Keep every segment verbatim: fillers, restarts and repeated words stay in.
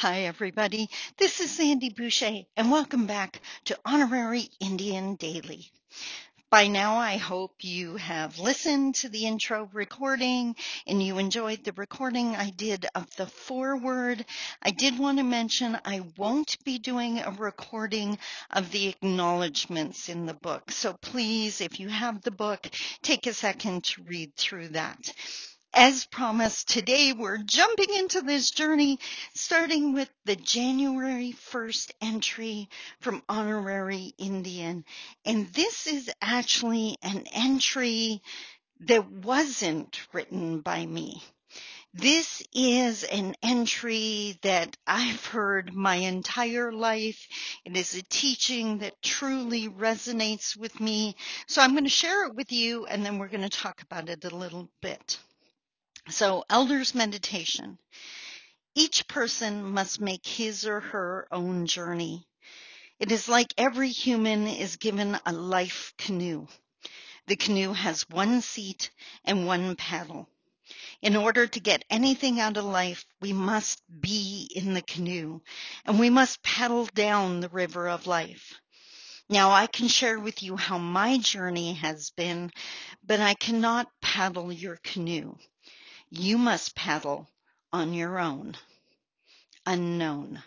Hi, everybody. This is Sandy Boucher, and welcome back to Honorary Indian Daily. By now, I hope you have listened to the intro recording and you enjoyed the recording I did of the foreword. I did want to mention I won't be doing a recording of the acknowledgments in the book. So please, if you have the book, take a second to read through that. As promised, today we're jumping into this journey, starting with the January first entry from Honorary Indian. And this is actually an entry that wasn't written by me. This is an entry that I've heard my entire life. It is a teaching that truly resonates with me. So I'm going to share it with you, and then we're going to talk about it a little bit. So, Elder's Meditation. Each person must make his or her own journey. It is like every human is given a life canoe. The canoe has one seat and one paddle. In order to get anything out of life, we must be in the canoe, and we must paddle down the river of life. Now, I can share with you how my journey has been, but I cannot paddle your canoe. You must paddle on your own. Unknown.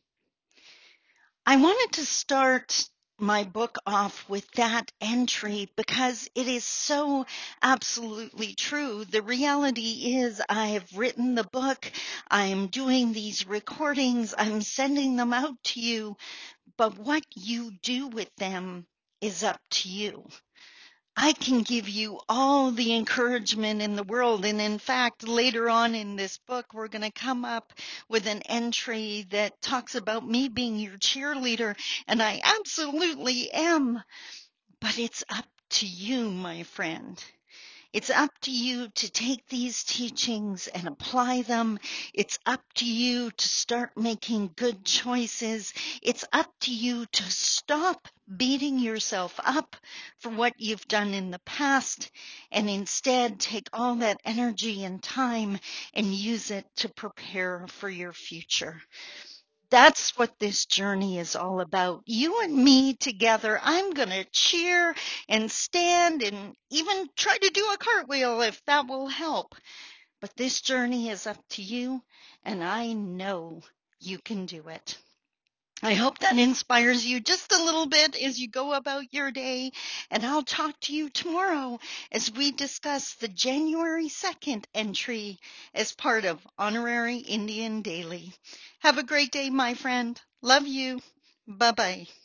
I wanted to start my book off with that entry because it is so absolutely true. The reality is I have written the book, I'm doing these recordings, I'm sending them out to you, but what you do with them is up to you. I can give you all the encouragement in the world. And in fact, later on in this book, we're going to come up with an entry that talks about me being your cheerleader. And I absolutely am. But it's up to you, my friend. It's up to you to take these teachings and apply them. It's up to you to start making good choices. It's up to you to stop beating yourself up for what you've done in the past and instead take all that energy and time and use it to prepare for your future. That's what this journey is all about. You and me together. I'm going to cheer and stand and even try to do a cartwheel if that will help. But this journey is up to you, and I know you can do it. I hope that inspires you just a little bit as you go about your day, and I'll talk to you tomorrow as we discuss the January second entry as part of Honorary Indian Daily. Have a great day, my friend. Love you. Bye-bye.